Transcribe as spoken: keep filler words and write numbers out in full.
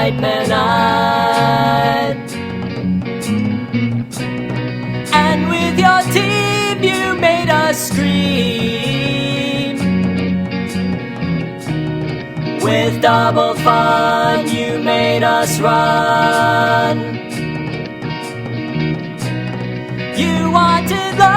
Nightmare Night. And with your team you made us scream. With double fun you made us run. You wanted love